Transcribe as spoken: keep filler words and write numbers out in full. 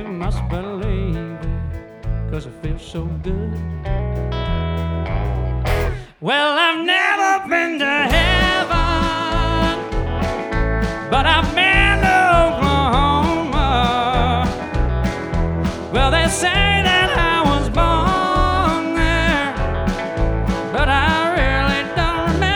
must believe it, 'cause it feels so good. Well, I've never been to heaven, but I've been to Oklahoma. Well, they say that